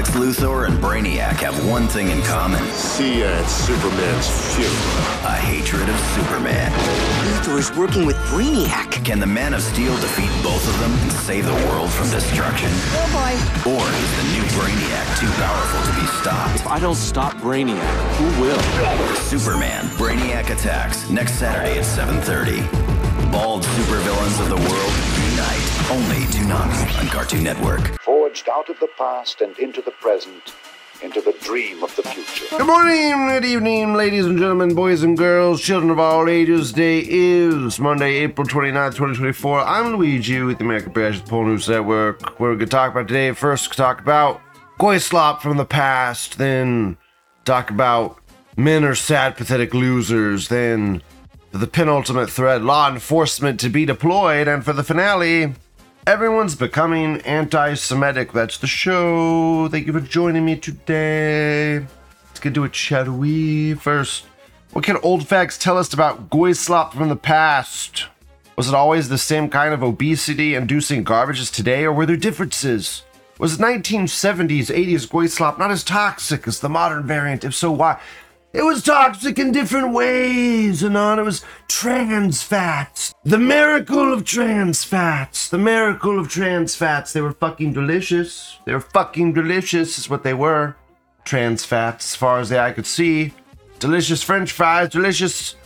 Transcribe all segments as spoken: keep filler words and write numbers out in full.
Lex Luthor and Brainiac have one thing in common. See ya at Superman's funeral. A hatred of Superman. Luthor is working with Brainiac. Can the Man of Steel defeat both of them and save the world from destruction? Oh boy. Or is the new Brainiac too powerful to be stopped? If I don't stop Brainiac, who will? Superman, Brainiac Attacks, next Saturday at seven thirty. Bald supervillains of the world unite. Only Toonami on Cartoon Network. Forged out of the past and into the present, into the dream of the future. Good morning, good evening, ladies and gentlemen, boys and girls, children of all ages. Today is Monday, April twenty-ninth, twenty twenty-four. I'm Luigi with the American Bash Pole News Network. What we're going to talk about today, first talk about Goyslop from the past, then talk about men are sad, pathetic losers, then for the penultimate thread, law enforcement to be deployed, and for the finale, everyone's becoming anti-Semitic. That's the show. Thank you for joining me today. Let's get to it, shall we? First, what can old facts tell us about Goyslop from the past? Was it always the same kind of obesity-inducing garbage as today, or were there differences? Was nineteen seventies, eighties Goyslop not as toxic as the modern variant? If so, why? It was toxic in different ways, and on it was trans fats. The miracle of trans fats. The miracle of trans fats. They were fucking delicious. They were fucking delicious is what they were. Trans fats, as far as the eye could see. Delicious French fries, delicious.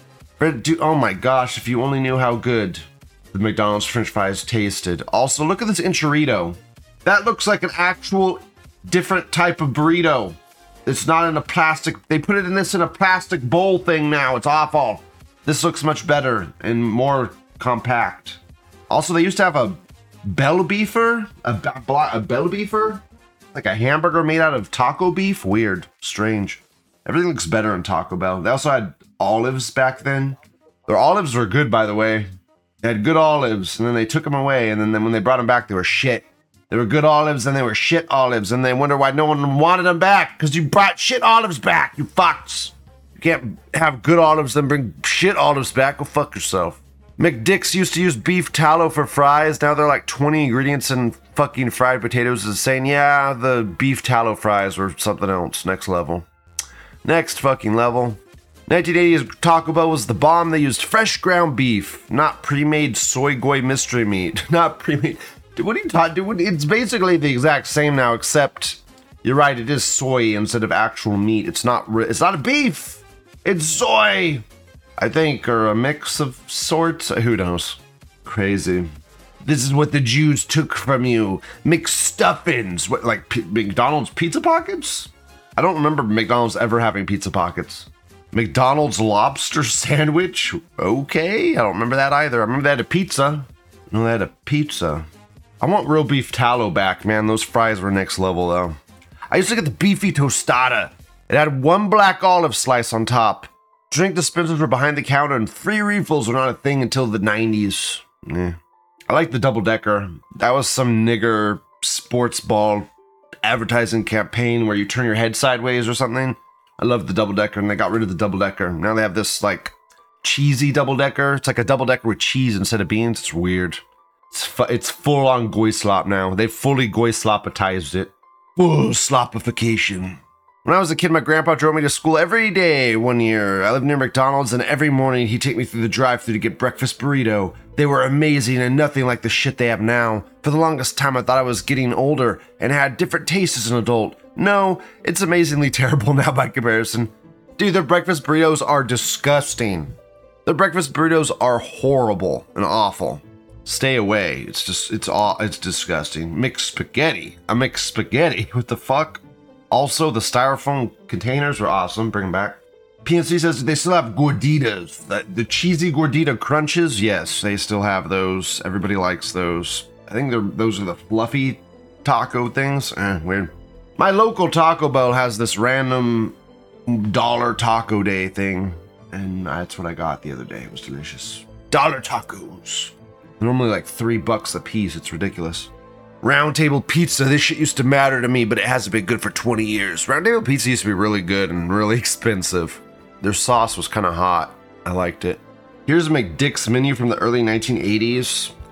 Oh my gosh, if you only knew how good the McDonald's French fries tasted. Also, look at this enchilada. That looks like an actual different type of burrito. It's not in a plastic, they put it in this in a plastic bowl thing now. It's awful. This looks much better and more compact. Also, they used to have a bell beefer, a, a bell beefer, like a hamburger made out of taco beef. Weird, strange. Everything looks better in Taco Bell. They also had olives back then. Their olives were good, by the way. They had good olives, and then they took them away, and then, then when they brought them back, they were shit. They were good olives, and they were shit olives, and they wonder why no one wanted them back, because you brought shit olives back, you fucks. You can't have good olives, then bring shit olives back. Go fuck yourself. McDicks used to use beef tallow for fries. Now they're like twenty ingredients in fucking fried potatoes, is saying, yeah, the beef tallow fries were something else. Next level. Next fucking level. nineteen eighties Taco Bell was the bomb. They used fresh ground beef, not pre-made soy goy mystery meat. Not pre-made... What are you talking? It's basically the exact same now, except you're right. It is soy instead of actual meat. It's not. It's not a beef. It's soy, I think, or a mix of sorts. Who knows? Crazy. This is what the Jews took from you. McStuffins. What, like P- McDonald's pizza pockets? I don't remember McDonald's ever having pizza pockets. McDonald's lobster sandwich? Okay, I don't remember that either. I remember they had a pizza. No, they had a pizza. I want real beef tallow back, man. Those fries were next level, though. I used to get the beefy tostada. It had one black olive slice on top. Drink dispensers were behind the counter, and free refills were not a thing until the nineties. Yeah. I like the double-decker. That was some nigger sports ball advertising campaign where you turn your head sideways or something. I love the double-decker, and they got rid of the double-decker. Now they have this, like, cheesy double-decker. It's like a double-decker with cheese instead of beans. It's weird. It's, fu- it's full on Goyslop now. They fully Goyslopatized it. Full slopification. When I was a kid, my grandpa drove me to school every day one year. I lived near McDonald's, and every morning he'd take me through the drive-thru to get breakfast burrito. They were amazing and nothing like the shit they have now. For the longest time, I thought I was getting older and had different tastes as an adult. No, it's amazingly terrible now by comparison. Dude, their breakfast burritos are disgusting. Their breakfast burritos are horrible and awful. Stay away. It's just, it's all, it's disgusting. Mixed spaghetti. A mixed spaghetti. What the fuck? Also, the styrofoam containers were awesome. Bring them back. P N C says they still have gorditas. The, the cheesy gordita crunches. Yes, they still have those. Everybody likes those. I think they're, those are the fluffy taco things. Eh, weird. My local Taco Bell has this random dollar taco day thing. And that's what I got the other day. It was delicious. Dollar tacos. Normally like three bucks a piece. It's ridiculous. Round Table Pizza. This shit used to matter to me, but it hasn't been good for twenty years. Round Table Pizza used to be really good and really expensive. Their sauce was kind of hot. I liked it. Here's a McDick's menu from the early nineteen eighties.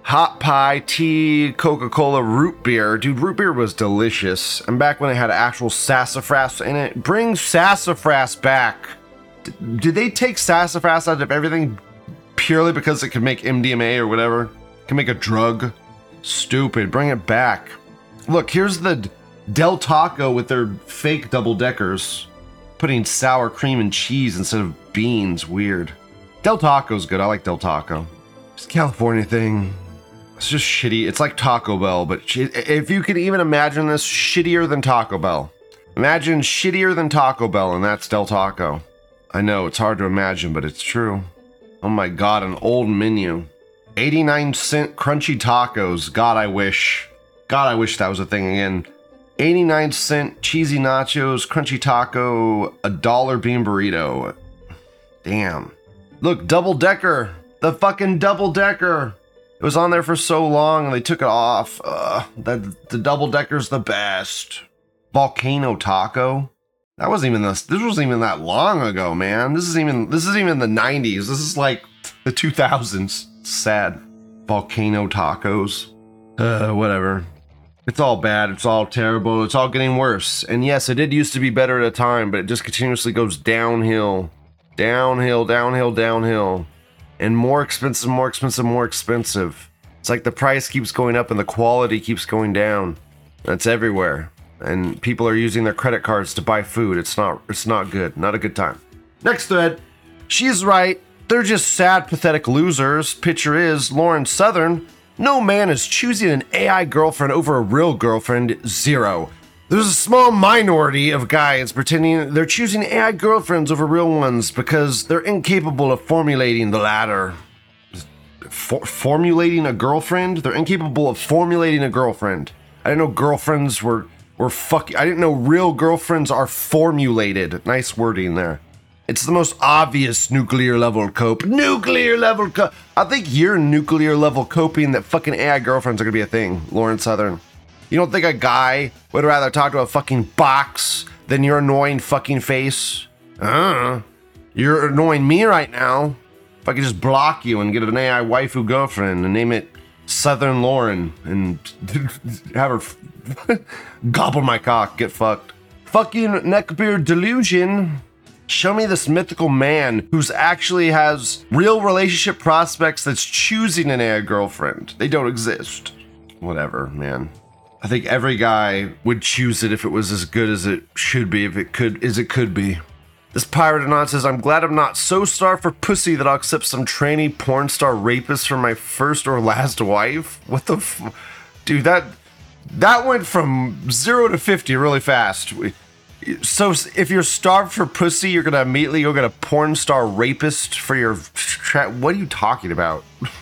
hot pie, tea, Coca-Cola, root beer. Dude, root beer was delicious. And back when it had actual sassafras in it. Bring sassafras back. D- did they take sassafras out of everything purely because it could make M D M A or whatever? It can make a drug? Stupid. Bring it back. Look, here's the Del Taco with their fake double-deckers. Putting sour cream and cheese instead of beans. Weird. Del Taco's good. I like Del Taco. It's a California thing. It's just shitty. It's like Taco Bell, but if you could even imagine this, shittier than Taco Bell. Imagine shittier than Taco Bell, and that's Del Taco. I know, it's hard to imagine, but it's true. Oh my god, an old menu. eighty-nine cent crunchy tacos. God, I wish. God, I wish that was a thing again. eighty-nine cent cheesy nachos, crunchy taco, a dollar bean burrito. Damn. Look, double decker. The fucking double decker. It was on there for so long and they took it off. Uh, the, the double decker's the best. Volcano taco. That wasn't even this. This wasn't even that long ago, man. This is even. This is even the nineties. This is like the two thousands. Sad. Volcano tacos. Uh, whatever. It's all bad. It's all terrible. It's all getting worse. And yes, it did used to be better at a time, but it just continuously goes downhill, downhill, downhill, downhill. And more expensive, more expensive, more expensive. It's like the price keeps going up and the quality keeps going down. That's everywhere. And people are using their credit cards to buy food. It's not it's not good. Not a good time. Next thread. She's right. They're just sad, pathetic losers. Picture is Lauren Southern. No man is choosing an A I girlfriend over a real girlfriend. Zero. There's a small minority of guys pretending they're choosing A I girlfriends over real ones because they're incapable of formulating the latter. For- formulating a girlfriend? They're incapable of formulating a girlfriend. I didn't know girlfriends were, were fuck. I didn't know real girlfriends are formulated. Nice wording there. It's the most obvious nuclear level cope. Nuclear level cope. I think you're nuclear level coping that fucking A I girlfriends are gonna be a thing, Lauren Southern. You don't think a guy would rather talk to a fucking box than your annoying fucking face? Uh, you're annoying me right now. If I could just block you and get an A I waifu girlfriend and name it Southern Lauren and have her gobble my cock, get fucked. Fucking neckbeard delusion. Show me this mythical man who's actually has real relationship prospects that's choosing an A I girlfriend. They don't exist. Whatever, man. I think every guy would choose it if it was as good as it should be, if it could, as it could be. This pirate anon says, I'm glad I'm not so starved for pussy that I'll accept some trainee porn star rapist for my first or last wife. What the f- Dude, that, that went from zero to fifty really fast. So if you're starved for pussy, you're gonna immediately go get a porn star rapist for your tra- what are you talking about?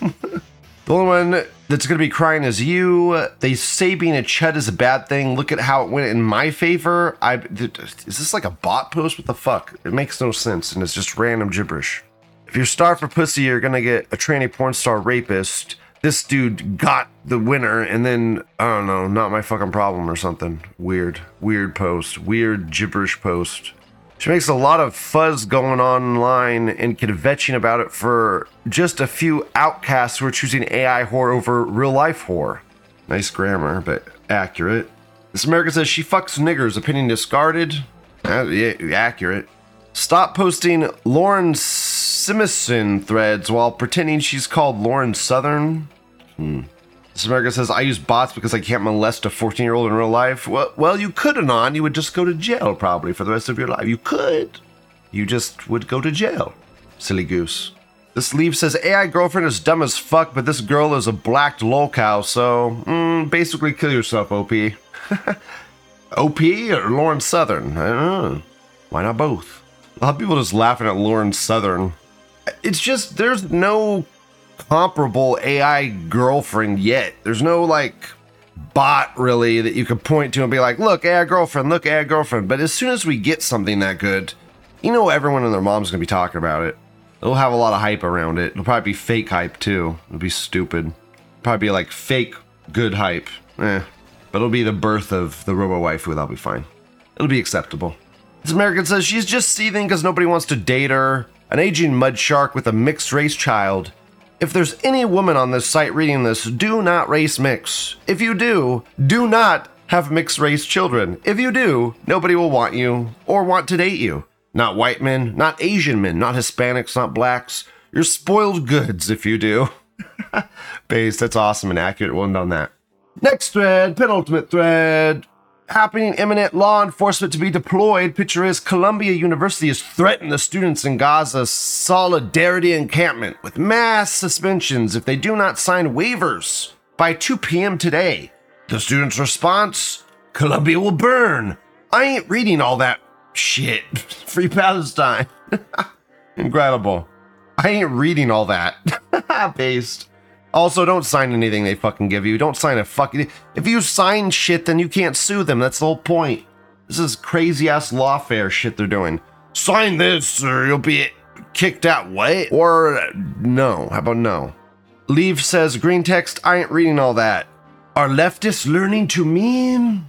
The only one that's going to be crying is you. They say being a chud is a bad thing. Look at how it went in my favor. I Is this like a bot post? What the fuck? It makes no sense, and it's just random gibberish. If you're starved for pussy, you're going to get a trainee porn star rapist. This dude got the winner, and then, I don't know, not my fucking problem or something. Weird. Weird post. Weird gibberish post. She makes a lot of fuzz going on online and kvetching about it for just a few outcasts who are choosing A I whore over real life whore. Nice grammar, but accurate. This American says she fucks niggers. Opinion discarded. Uh, yeah, accurate. Stop posting Lauren Simison threads while pretending she's called Lauren Southern. Hmm. This American says, I use bots because I can't molest a fourteen-year-old in real life. Well, well, you could, Anon. You would just go to jail, probably, for the rest of your life. You could. You just would go to jail. Silly goose. This Leaf says, A I girlfriend is dumb as fuck, but this girl is a blacked lolcow, so, mm, basically kill yourself, O P. O P or Lauren Southern? I don't know. Why not both? A lot of people just laughing at Lauren Southern. It's just, there's no comparable A I girlfriend yet. There's no like bot really that you could point to and be like, look, A I girlfriend, look, A I girlfriend. But as soon as we get something that good, you know everyone and their mom's gonna be talking about it. It'll have a lot of hype around it. It'll probably be fake hype too. It'll be stupid. Probably be like fake good hype. Eh. But it'll be the birth of the robo waifu. That'll be fine. It'll be acceptable. This American says she's just seething because nobody wants to date her. An aging mud shark with a mixed race child. If there's any woman on this site reading this, do not race mix. If you do, do not have mixed race children. If you do, nobody will want you or want to date you. Not white men, not Asian men, not Hispanics, not blacks. You're spoiled goods if you do. Base, that's awesome and accurate. Well done on that. Next thread, penultimate thread. Happening imminent, law enforcement to be deployed. Picture is Columbia University has threatened the students in Gaza's Solidarity encampment with mass suspensions if they do not sign waivers by two p.m. today. The students' response, Columbia will burn. I ain't reading all that shit. Free Palestine. Incredible. I ain't reading all that. Based. Also, don't sign anything they fucking give you. Don't sign a fucking... If you sign shit, then you can't sue them. That's the whole point. This is crazy-ass lawfare shit they're doing. Sign this or you'll be kicked out. What? Or no. How about no? Leave says, green text, I ain't reading all that. Are leftists learning to meme?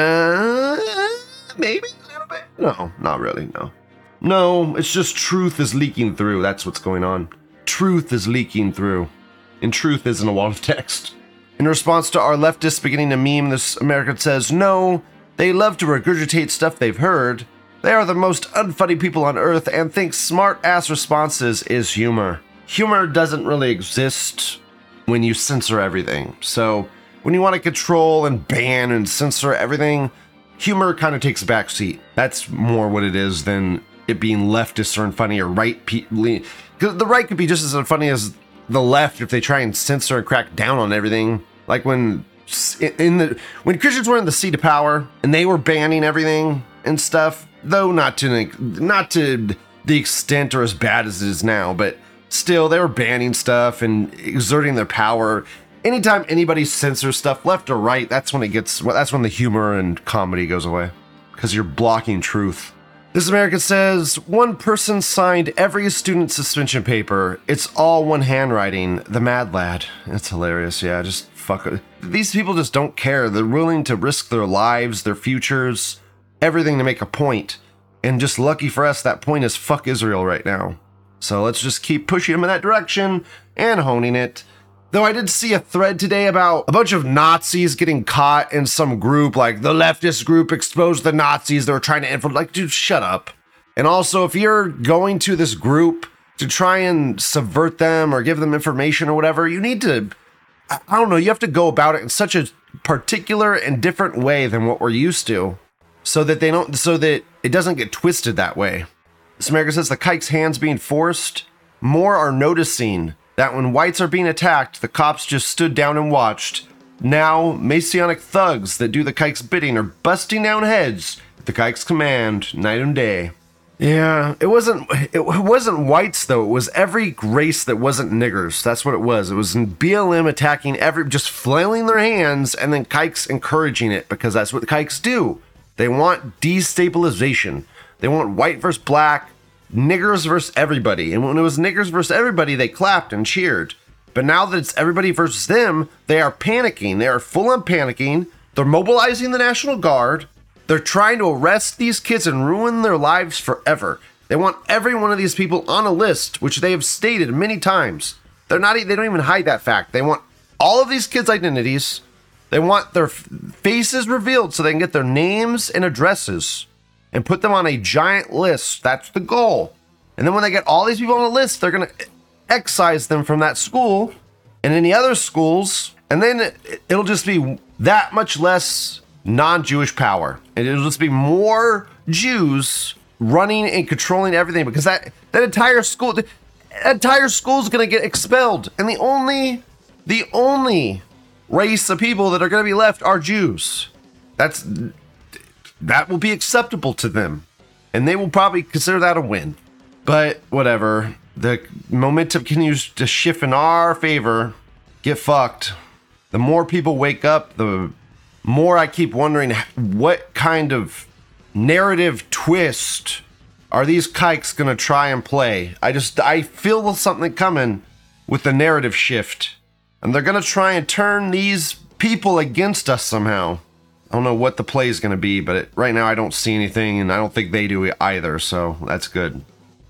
Uh, maybe a little bit. No, not really, no. No, it's just truth is leaking through. That's what's going on. Truth is leaking through. And truth isn't a wall of text. In response to our leftists beginning to meme, this American says, no, they love to regurgitate stuff they've heard. They are the most unfunny people on earth and think smart-ass responses is humor. Humor doesn't really exist when you censor everything. So when you want to control and ban and censor everything, humor kind of takes a backseat. That's more what it is than it being leftist or unfunny or right people. Because the right could be just as unfunny as the left if they try and censor and crack down on everything. Like when in the when Christians were in the seat of power and they were banning everything and stuff, though not to not to the extent or as bad as it is now, but still they were banning stuff and exerting their power. Anytime anybody censors stuff left or right, that's when it gets that's when the humor and comedy goes away, because you're blocking truth. This American says, one person signed every student suspension paper. It's all one handwriting. The mad lad. It's hilarious. Yeah, just fuck it. These people just don't care. They're willing to risk their lives, their futures, everything to make a point. And just lucky for us, that point is fuck Israel right now. So let's just keep pushing them in that direction and honing it. Though I did see a thread today about a bunch of Nazis getting caught in some group, like the leftist group exposed the Nazis they were trying to infiltrate. Like, dude, shut up. And also, if you're going to this group to try and subvert them or give them information or whatever, you need to, I don't know, you have to go about it in such a particular and different way than what we're used to, so that they don't, so that it doesn't get twisted that way. This America says the kike's hands being forced. More are noticing that when whites are being attacked, the cops just stood down and watched. Now, Messianic thugs that do the kike's bidding are busting down heads at the kike's command, night and day. Yeah, it wasn't it wasn't whites though. It was every race that wasn't niggers. That's what it was. It was B L M attacking every, just flailing their hands, and then kikes encouraging it, because that's what the kikes do. They want destabilization. They want white versus black, niggers versus everybody. And when it was niggers versus everybody, they clapped and cheered. But now that it's everybody versus them, they are panicking. They are full on panicking. They're mobilizing the National Guard. They're trying to arrest these kids and ruin their lives forever. They want every one of these people on a list, which they have stated many times. They're not, they don't even hide that fact. They want all of these kids' identities. They want their faces revealed so they can get their names and addresses and put them on a giant list. That's the goal. And then when they get all these people on a list, they're going to excise them from that school and any other schools. And then it'll just be that much less non-Jewish power. And it'll just be more Jews running and controlling everything, because that, that entire school, that entire school is going to get expelled. And the only, the only race of people that are going to be left are Jews. That's... That will be acceptable to them, and they will probably consider that a win. But whatever, the momentum continues to shift in our favor. Get fucked. The more people wake up, the more I keep wondering what kind of narrative twist are these kikes gonna try and play. I just, I feel something coming with the narrative shift, and they're gonna try and turn these people against us somehow. I don't know what the play is going to be, but it, right now I don't see anything, and I don't think they do either, so that's good.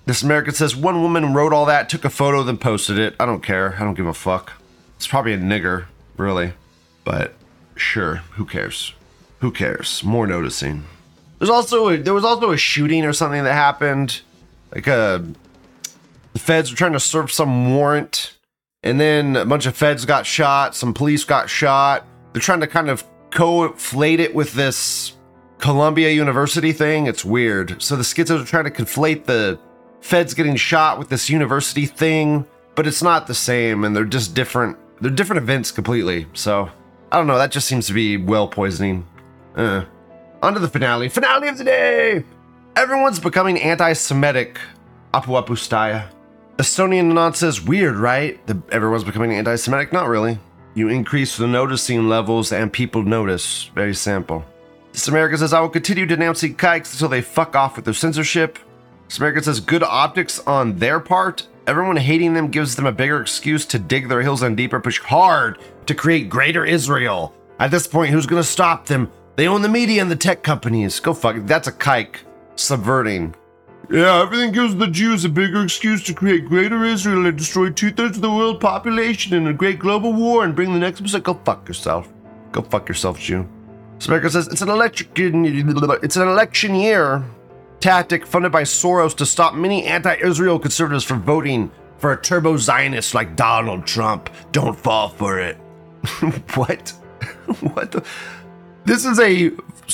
This American says one woman wrote all that, took a photo, then posted it. I don't care. I don't give a fuck. It's probably a nigger, really. But sure, who cares? Who cares? More noticing. There's also a, there was also a shooting or something that happened. Like a, the feds were trying to serve some warrant, and then a bunch of feds got shot. Some police got shot. They're trying to kind of conflate it with this Columbia University thing. It's weird. So the schizos are trying to conflate the feds getting shot with this university thing, but it's not the same, and they're just different. They're different events completely. So I don't know. That just seems to be well poisoning. Uh. On to the finale. Finale of the day! Everyone's becoming anti-Semitic. Apu Apu Staya. Estonian Anon says, weird, right? The, everyone's becoming anti-Semitic? Not really. You increase the noticing levels and people notice. Very simple. This American says, I will continue denouncing kikes until they fuck off with their censorship. This American says, good optics on their part. Everyone hating them gives them a bigger excuse to dig their heels in deeper, push hard to create greater Israel. At this point, who's going to stop them? They own the media and the tech companies. Go fuck it. That's a kike. Subverting. Yeah, everything gives the Jews a bigger excuse to create greater Israel and destroy two-thirds of the world population in a great global war and bring the next episode. Go fuck yourself. Go fuck yourself, Jew. America says, it's an election, it's an election year tactic funded by Soros to stop many anti-Israel conservatives from voting for a turbo-Zionist like Donald Trump. Don't fall for it. What? What the... This is a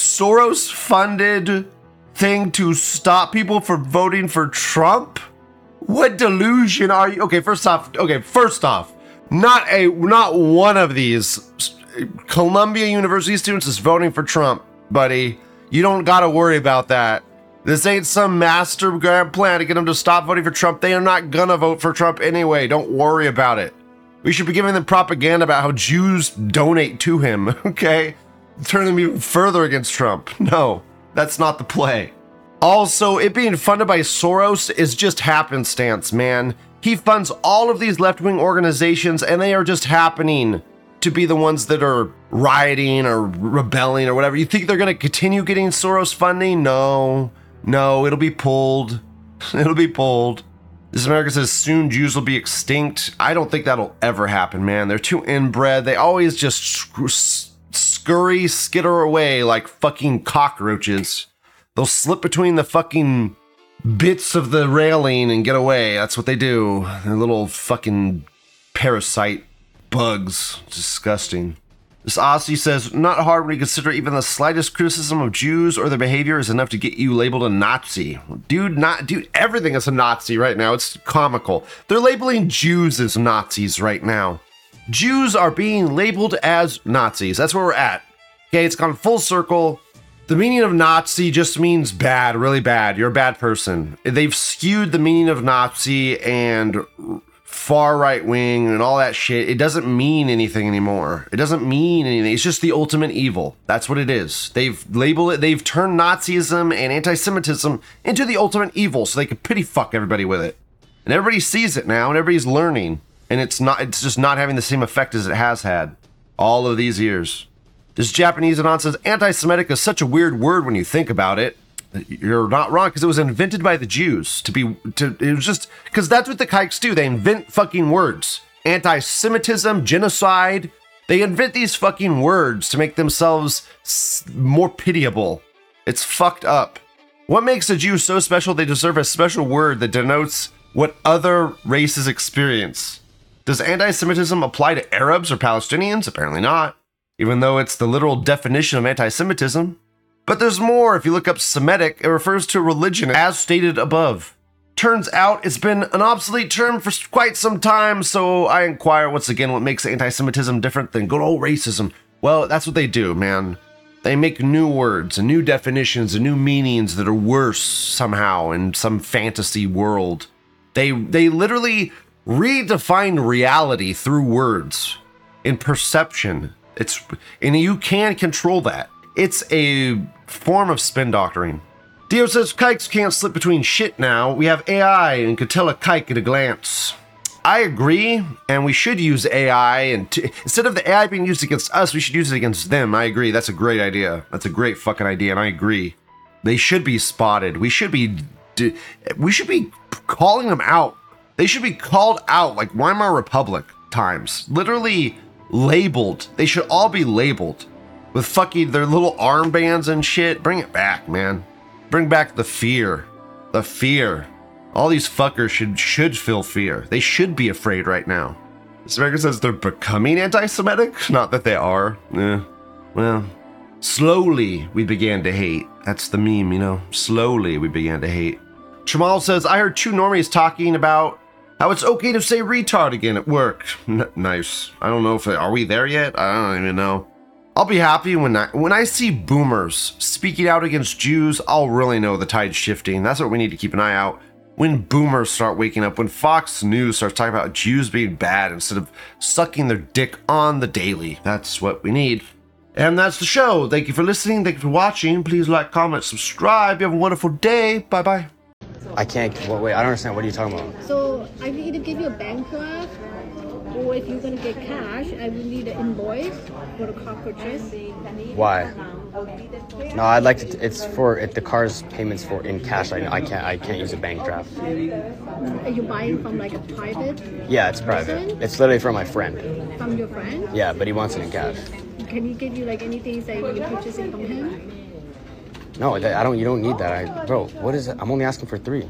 Soros-funded thing to stop people from voting for Trump? What delusion are you? Okay, first off, okay, first off, not a not one of these Columbia University students is voting for Trump, buddy. You don't gotta worry about that. This ain't some master grand plan to get them to stop voting for Trump. They are not gonna vote for Trump anyway. Don't worry about it. We should be giving them propaganda about how Jews donate to him, okay? Turn them even further against Trump. No, that's not the play. Also, it being funded by Soros is just happenstance, man. He funds all of these left-wing organizations, and they are just happening to be the ones that are rioting or rebelling or whatever. You think they're going to continue getting Soros funding? No, no, it'll be pulled. It'll be pulled. This America says soon Jews will be extinct. I don't think that'll ever happen, man. They're too inbred. They always just sc- scurry, skitter away like fucking cockroaches. They'll slip between the fucking bits of the railing and get away. That's what they do. They're little fucking parasite bugs. It's disgusting. This Aussie says, not hard when you consider even the slightest criticism of Jews or their behavior is enough to get you labeled a Nazi. Dude, not dude, everything is a Nazi right now. It's comical. They're labeling Jews as Nazis right now. Jews are being labeled as Nazis. That's where we're at. Okay, it's gone full circle. The meaning of Nazi just means bad, really bad. You're a bad person. They've skewed the meaning of Nazi and far right wing and all that shit. It doesn't mean anything anymore. It doesn't mean anything. It's just the ultimate evil. That's what it is. They've labeled it. They've turned Nazism and anti-Semitism into the ultimate evil so they can pity fuck everybody with it. And everybody sees it now and everybody's learning. And it's not. It's just not having the same effect as it has had all of these years. This Japanese anon says, anti-Semitic is such a weird word when you think about it. You're not wrong, because it was invented by the Jews to be, to, it was just, because that's what the kikes do. They invent fucking words. Anti-Semitism, genocide. They invent these fucking words to make themselves more pitiable. It's fucked up. What makes a Jew so special they deserve a special word that denotes what other races experience? Does anti-Semitism apply to Arabs or Palestinians? Apparently not. Even though it's the literal definition of anti-Semitism. But there's more. If you look up Semitic, it refers to religion as stated above. Turns out it's been an obsolete term for quite some time, so I inquire once again what makes anti-Semitism different than good old racism. Well, that's what they do, man. They make new words and new definitions and new meanings that are worse somehow in some fantasy world. They they literally redefine reality through words in perception. It's and you can control that. It's a form of spin doctoring. Dio says kikes can't slip between shit now. We have A I and could tell a kike at a glance. I agree, and we should use A I, and t- instead of the A I being used against us, we should use it against them. I agree. That's a great idea. That's a great fucking idea, and I agree. They should be spotted. We should be, d- we should be calling them out. They should be called out like Weimar Republic times. Literally labeled. They should all be labeled with fucking their little armbands and shit. Bring it back, man. Bring back the fear. The fear. All these fuckers should should feel fear. They should be afraid right now. This America says they're becoming anti-Semitic. Not that they are. Eh. Well, slowly we began to hate. That's the meme, you know. Slowly we began to hate. Jamal says, I heard two normies talking about how it's okay to say retard again at work. N- nice. I don't know if, are we there yet? I don't even know. I'll be happy when I, when I see boomers speaking out against Jews, I'll really know the tide's shifting. That's what we need to keep an eye out. When boomers start waking up, when Fox News starts talking about Jews being bad instead of sucking their dick on the daily. That's what we need. And that's the show. Thank you for listening. Thank you for watching. Please like, comment, subscribe. You have a wonderful day. Bye-bye. I can't, well, wait, I don't understand. What are you talking about? So I will either give you a bank draft, or if you're gonna get cash, I will need an invoice for the car purchase. Why? No, I'd like to, it's for, it, the car's payments for in cash. I, I can't, I can't use a bank draft. Are you buying from like a private? Yeah, it's private. person? It's literally from my friend. From your friend? Yeah, but he wants it in cash. Can he give you like anything that you're purchasing from him? No, I don't, you don't need that. I, bro, what is it? I'm only asking for three.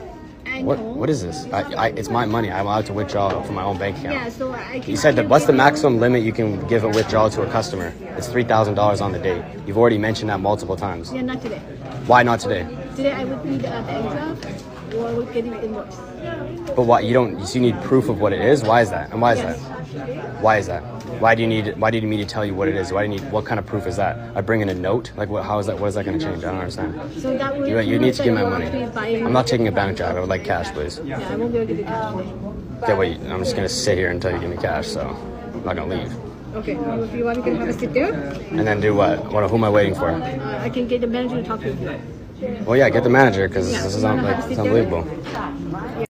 I What, know. what is this? I, I, it's my money. I'm allowed to withdraw from my own bank account. Yeah, so I can. You said that what's the maximum limit you can give a withdrawal to a customer? It's three thousand dollars on the day. You've already mentioned that multiple times. Yeah, not today. Why not today? Today I would need a bank draft, or I would get you invoice. But why, you don't, so you need proof of what it is? Why is that? And why is Yes. that? Why is that? Why do you need, why do you need me to tell you what it is? Why do you need, what kind of proof is that? I bring in a note? Like, what, how is that, what is that going to change? I don't understand. So that would. You, you need to give my will money. be buying- I'm not taking a bank draft. I would like cash, please. Yeah, I won't be able to give you cash today. Okay, wait, I'm just going to sit here until you give me cash, so I'm not going to leave. Okay, well, if you want, we can have a sit there. And then do what? What? Who am I waiting for? Uh, I can get the manager to talk to you. Well, yeah, get the manager, because Yeah, this is you wanna un- like, have a it's sit there? unbelievable.